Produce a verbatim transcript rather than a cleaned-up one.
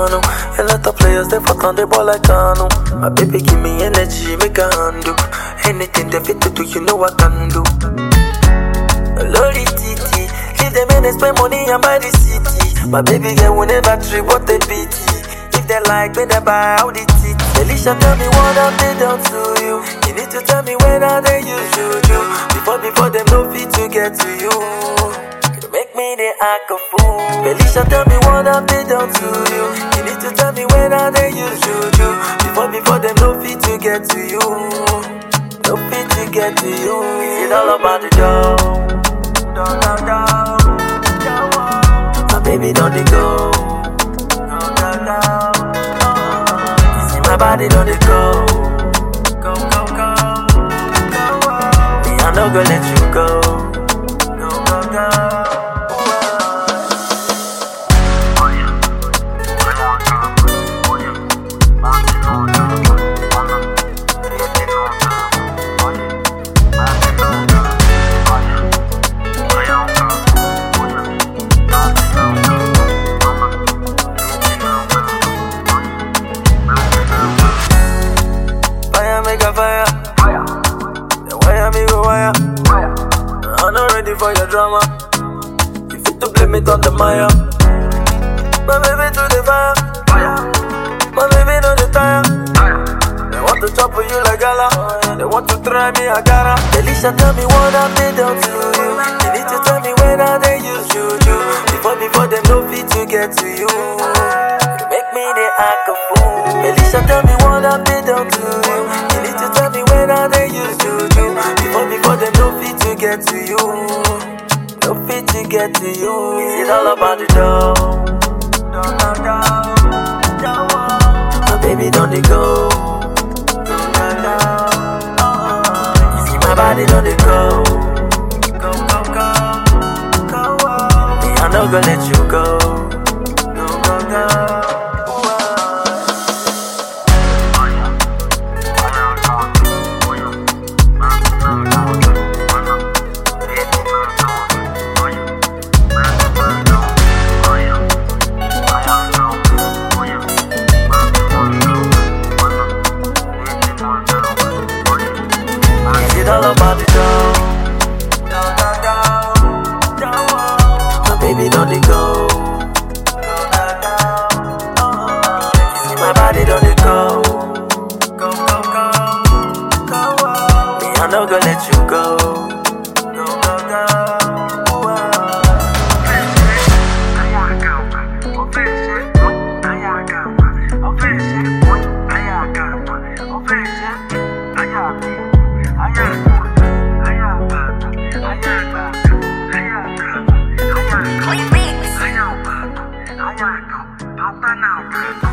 Manu. A lot of players, they fuck on the ball like Kanu. My baby give me energy, make a handle. Anything they fit to do, you know I can do. Lori Titi, leave them in and spend money and buy the city. My baby girl will never trip, what they pity. If they like me, they buy out the titty. Alicia, tell me what have they done to you. You need to tell me when are they use juju. Before, before them no fit to get to you. You make me the act a fool. Alicia, tell me what have they done to you. You need to tell me when are they use juju. Before, before them no fit to get to you. No fit to get to you. Is it all about the dough? Down, down, down. My baby don't they go. Down, down, down. You see my body don't they go. Go, go, go. Me I'm not gonna let you go. Go, go, go. Fire, fire. The wire me go wire. Fire. I'm not ready for your drama. You fit to blame it on the Maya. My baby to the fire. Fire. My baby no the tire. Fire. They want to chop you like gala. They want to try me, I gotta. Alicia, tell me what have they done to you. You need to tell me when are they use juju. Before, before them no fit to get to you. You make me the act a fool. Alicia, tell me what have they done to you. You need to tell me when are they used to do. Before, before them no fit to get to you. No fit to get to you. Is it all about the dough? Down, down, down. My baby don't they go. Down, down, down. You see my body don't they go. Go, go, go. Go, me I'm not gonna let you go. Go, go, go. All about the dough. Down, down, down, down. My baby don't they go. Down, down, down. You see my body don't they go. Go, go, go, go. Me I'm not gonna let you go. Go, go, go. Papa now.